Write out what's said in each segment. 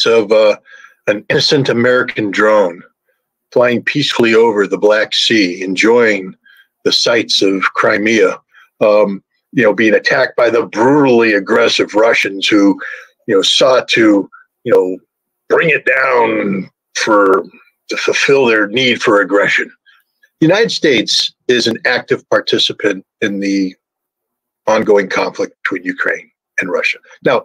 of an innocent American drone flying peacefully over the Black Sea, enjoying the sights of Crimea, being attacked by the brutally aggressive Russians who, sought to, bring it down to fulfill their need for aggression. The United States is an active participant in the ongoing conflict between Ukraine and Russia. Now,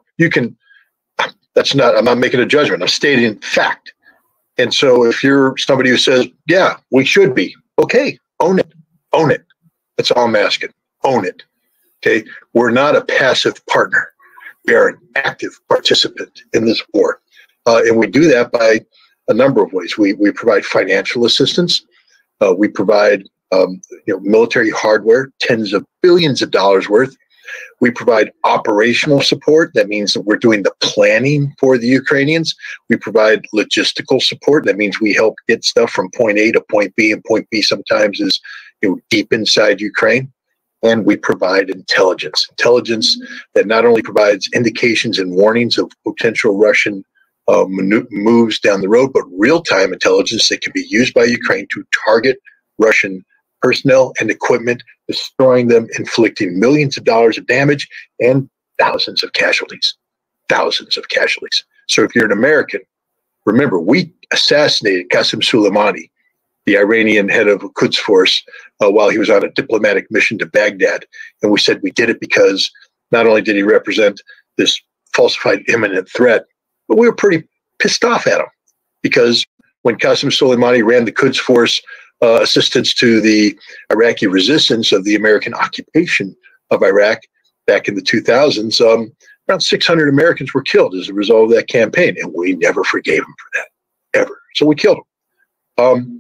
I'm not making a judgment. I'm stating fact. And so if you're somebody who says, yeah, we should be, okay, own it. Own it. That's all I'm asking. Own it. Okay. We're not a passive partner. We are an active participant in this war. And we do that by a number of ways. We provide financial assistance. We provide military hardware, tens of billions of dollars worth. We provide operational support. That means that we're doing the planning for the Ukrainians. We provide logistical support. That means we help get stuff from point A to point B, and point B sometimes is deep inside Ukraine. And we provide intelligence that not only provides indications and warnings of potential Russian moves down the road, but real-time intelligence that can be used by Ukraine to target Russian personnel and equipment, destroying them, inflicting millions of dollars of damage and thousands of casualties. Thousands of casualties. So if you're an American, remember, we assassinated Qasem Soleimani, the Iranian head of Quds Force, while he was on a diplomatic mission to Baghdad. And we said we did it because not only did he represent this falsified imminent threat, but we were pretty pissed off at him, because when Qasem Soleimani ran the Quds Force assistance to the Iraqi resistance of the American occupation of Iraq back in the 2000s, around 600 Americans were killed as a result of that campaign, and we never forgave him for that, ever. So we killed him.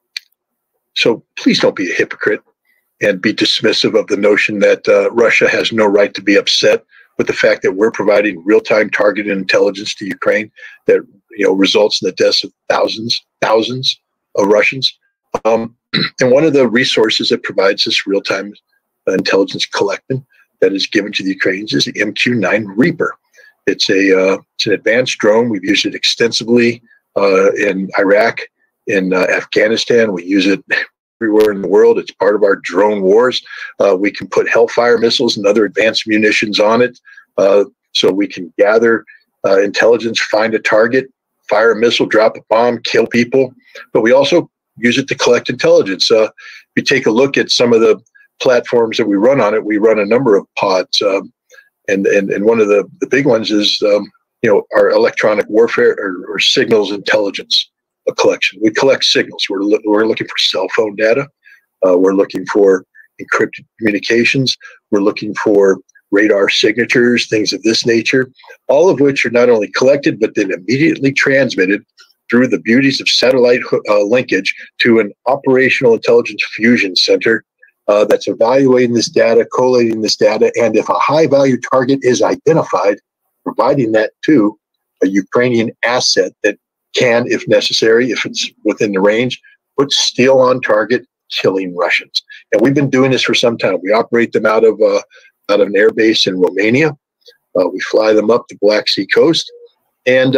So please don't be a hypocrite and be dismissive of the notion that Russia has no right to be upset with the fact that we're providing real-time targeted intelligence to Ukraine that results in the deaths of thousands of Russians. And one of the resources that provides this real-time intelligence collection that is given to the Ukrainians is the MQ-9 Reaper. It's an advanced drone. We've used it extensively in Iraq, in Afghanistan. We use it everywhere in the world. It's part of our drone wars. We can put Hellfire missiles and other advanced munitions on it, so we can gather intelligence, find a target, fire a missile, drop a bomb, kill people. But we also use it to collect intelligence. If you take a look at some of the platforms that we run on it, we run a number of pods, and one of the big ones is our electronic warfare or signals intelligence collection. We collect signals. We're looking for cell phone data. We're looking for encrypted communications. We're looking for radar signatures, things of this nature, all of which are not only collected, but then immediately transmitted through the beauties of satellite linkage to an operational intelligence fusion center that's evaluating this data, collating this data, and if a high-value target is identified, providing that to a Ukrainian asset that can, if necessary, if it's within the range, put steel on target, killing Russians. And we've been doing this for some time. We operate them out of an air base in Romania. We fly them up the Black Sea coast, and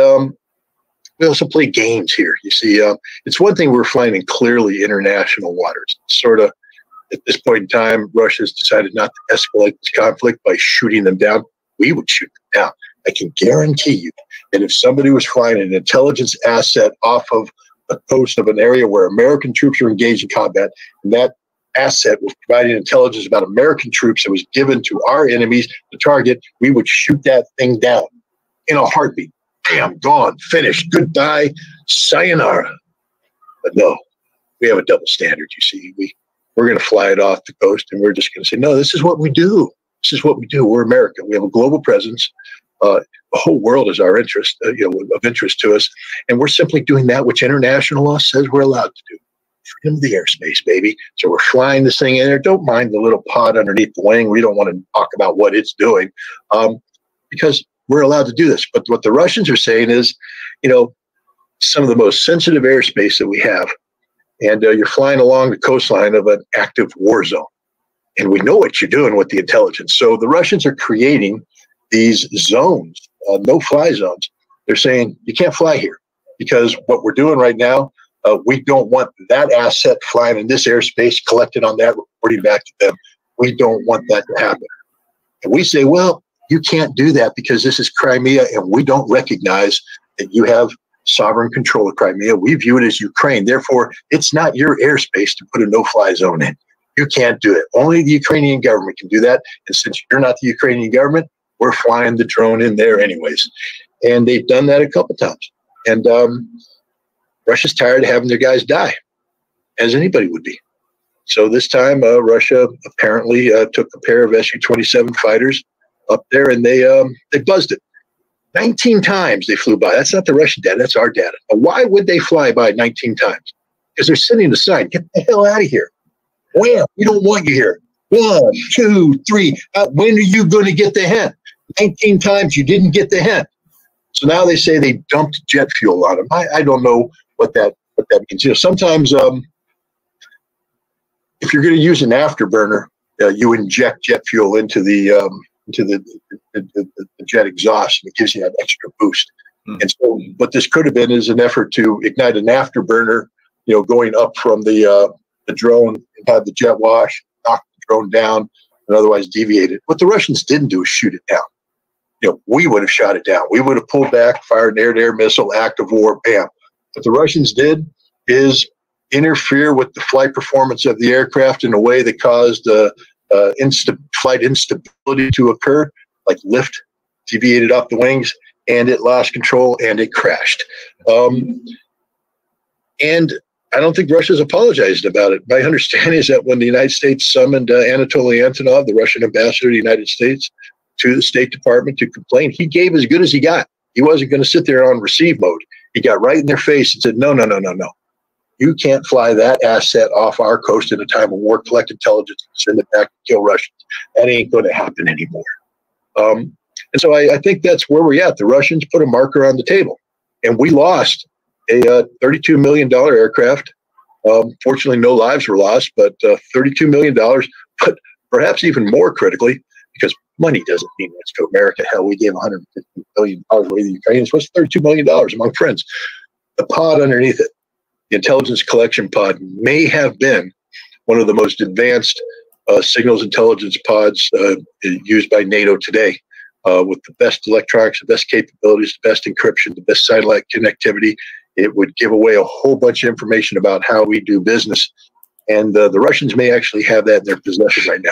we also play games here. You see, it's one thing we're flying in clearly international waters. Sort of, at this point in time, Russia's decided not to escalate this conflict by shooting them down. We would shoot them down. I can guarantee you that if somebody was flying an intelligence asset off of the coast of an area where American troops are engaged in combat, and that asset was providing intelligence about American troops that was given to our enemies to target, we would shoot that thing down in a heartbeat. Bam, gone, finished, goodbye, sayonara. But no, we have a double standard, you see. We're going to fly it off the coast, and we're just going to say, no, this is what we do. This is what we do. We're America. We have a global presence. The whole world is our interest, of interest to us, and we're simply doing that which international law says we're allowed to do. Freedom of the airspace, baby. So we're flying this thing in there. Don't mind the little pod underneath the wing. We don't want to talk about what it's doing, because we're allowed to do this. But what the Russians are saying is, some of the most sensitive airspace that we have, and you're flying along the coastline of an active war zone, and we know what you're doing with the intelligence. So the Russians are creating these zones, no-fly zones, They're saying you can't fly here because what we're doing right now, we don't want that asset flying in this airspace, collected on that, reporting back to them. We don't want that to happen. And we say, well, you can't do that because this is Crimea and we don't recognize that you have sovereign control of Crimea. We view it as Ukraine. Therefore, it's not your airspace to put a no-fly zone in. You can't do it. Only the Ukrainian government can do that. And since you're not the Ukrainian government, we're flying the drone in there anyways. And they've done that a couple times. And Russia's tired of having their guys die, as anybody would be. So this time, Russia apparently took a pair of Su-27 fighters up there, and they buzzed it. 19 times they flew by. That's not the Russian data. That's our data. But why would they fly by 19 times? Because they're sending a sign. Get the hell out of here. Wham, we don't want you here. 1, 2, 3. When are you going to get the hint? 19 times you didn't get the hint. So now they say they dumped jet fuel on them. I don't know what that means. You know, sometimes if you're going to use an afterburner, you inject jet fuel into the jet exhaust, and it gives you that extra boost. And so what this could have been is an effort to ignite an afterburner, you know, going up from the drone and have the jet wash, knock the drone down, and otherwise deviate it. What the Russians didn't do is shoot it down. You know, we would have shot it down. We would have pulled back, fired an air-to-air missile, act of war, bam. What the Russians did is interfere with the flight performance of the aircraft in a way that caused flight instability to occur, like lift deviated off the wings, and it lost control and it crashed. And I don't think Russia's apologized about it. My understanding is that when the United States summoned Anatoly Antonov, the Russian ambassador to the United States, to the State Department to complain, he gave as good as he got. He wasn't going to sit there on receive mode. He got right in their face and said, no. You can't fly that asset off our coast in a time of war, collect intelligence, and send it back to kill Russians. That ain't going to happen anymore. And so I think that's where we're at. The Russians put a marker on the table, and we lost a $32 million aircraft. Fortunately, no lives were lost, but $32 million. But perhaps even more critically, because money doesn't mean much to America. Hell, we gave $150 billion away to the Ukrainians. What's $32 million among friends? The pod underneath it, the intelligence collection pod, may have been one of the most advanced signals intelligence pods used by NATO today, with the best electronics, the best capabilities, the best encryption, the best satellite connectivity. It would give away a whole bunch of information about how we do business. And the Russians may actually have that in their possession right now.